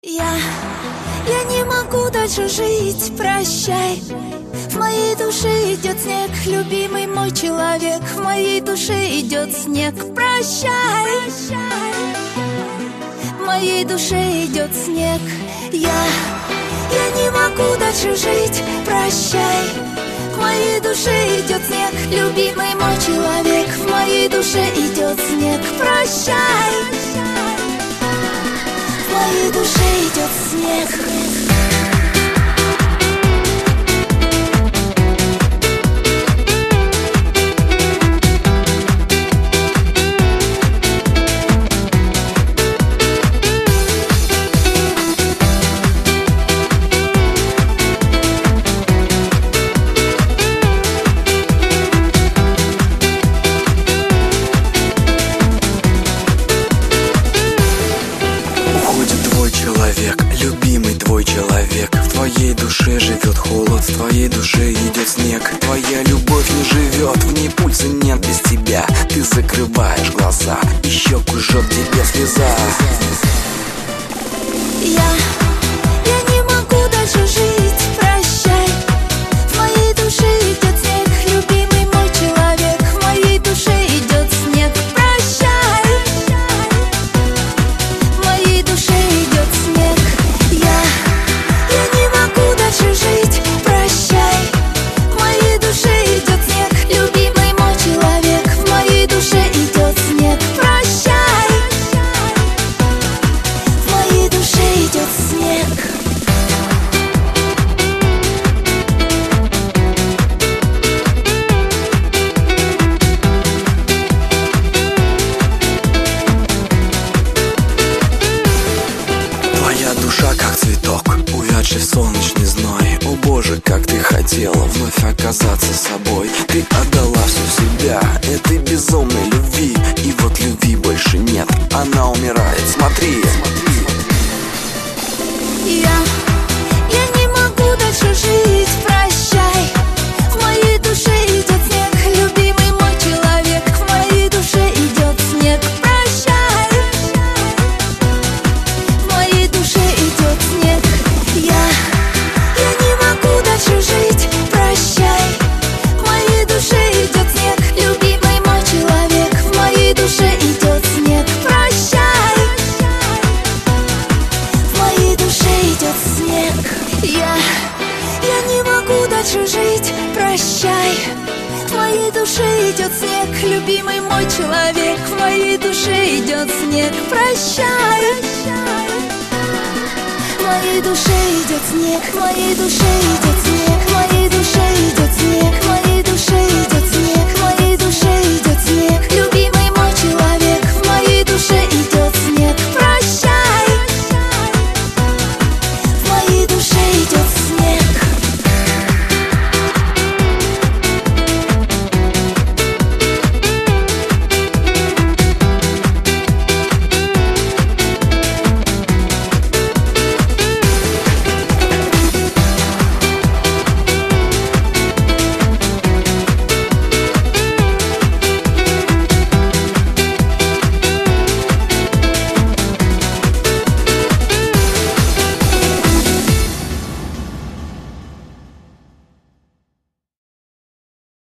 Я не могу дальше жить, прощай. В моей душе идет снег, любимый мой человек. В моей душе идет снег, прощай. В моей душе идет снег. Я не могу дальше жить, прощай. В моей душе идет снег, любимый мой человек. В моей душе идет снег, прощай. В моей душе идет снег. Любимый твой человек, в твоей душе живет холод, в твоей душе идет снег. Твоя любовь не живет, в ней пульса нет без тебя. Ты закрываешь глаза, и щеку жжет тебе слеза. Я не могу дальше жить, прощай. В моей душе идет снег, любимый мой человек. В моей душе идет снег, прощай. В моей душе идет снег. Я не могу дальше жить, прощай. В моей душе идет снег, любимый мой человек. В моей душе идет снег, прощай. В моей душе идет снег. Твоя душа как цветок, увядший в солнечный зной. О боже, как ты хотела вновь оказаться собой. Ты отдала всю себя этой безумной любви. И вот любви больше нет, она умирает, смотри. Я не могу дальше жить, прощай. В моей душе идет снег, любимый мой человек. В моей душе идет снег, прощай. В моей душе идет снег. Я не могу дальше жить, прощай. В моей душе идет снег, любимый мой человек. В моей душе идет снег, прощай. В моей душе идет снег. Я не могу дальше жить, прощай. В моей душе идет снег, любимый мой человек. В моей душе идет снег, прощай. В моей душе идет снег, в моей душе идет снег, в моей душе идет снег, в моей душе идет